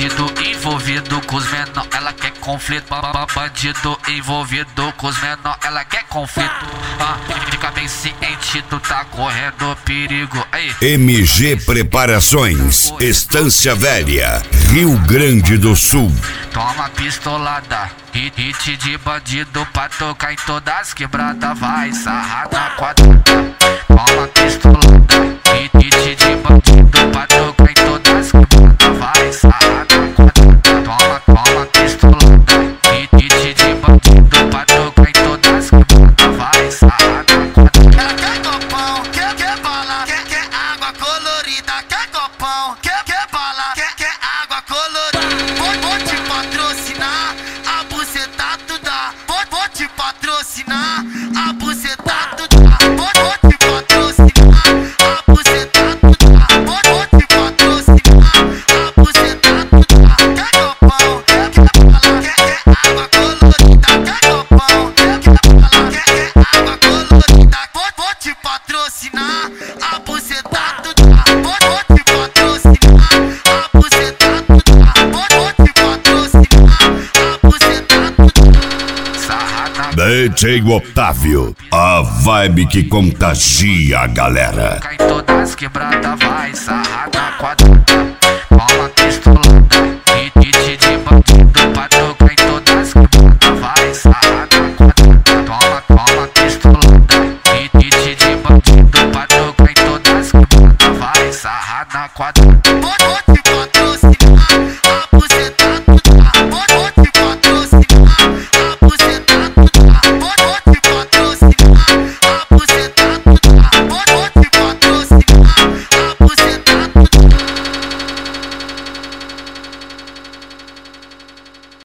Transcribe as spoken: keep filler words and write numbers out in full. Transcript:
Bandido envolvido com os menor, ela quer conflito. Bandido envolvido com os menor, ela quer conflito. Ah, fica bem ciente, tu tá correndo perigo. Aí. M G Preparações, Estância Velha, Rio Grande do Sul. Toma pistolada, hit, hit de bandido pra tocar em todas as quebradas. Vai sarrar na quadra. Toma pistolada, hit, hit de bandido pra tocar em todas as quebradas. Vai sarrar na quadra. Toma, toma pistolada, hit, hit de bandido pra tocar em todas as quebradas. Vai sarrar na quadra. Ela quer copão, quer, quer bala, quer, quer água colorida. Quer copão, quer, quer bala, quer, quer água colorida. Vou, vou te patrocinar, a buceta tu dá. Vou, vou te patrocinar, a buceta tu dá. Vou, vou te patrocinar, a buceta tu dá. Vou, vou te patrocinar, a buceta tu dá. Quer copão, quer, quer bala, quer, quer água colorida. Quer copão, quer, quer bala, quer, quer água colorida. Vou, vou te patrocinar, a buceta tu dá. Vou, vou te patrocinar, a buceta tu dá. Vou, vou te patrocinar, a buceta tu dá. Sarrar na D J Otávio, a vibe que contagia a galera. Cai todas as quebradas, vai sarrar na quadra. Toma pistolada, hit, hit de bandido pra tocar em todas as quebradas. Vai sarrar na quadra. Toma, toma pistolada, hit, hit de bandido pra tocar em todas as quebradas. Vai sarrar na quadra.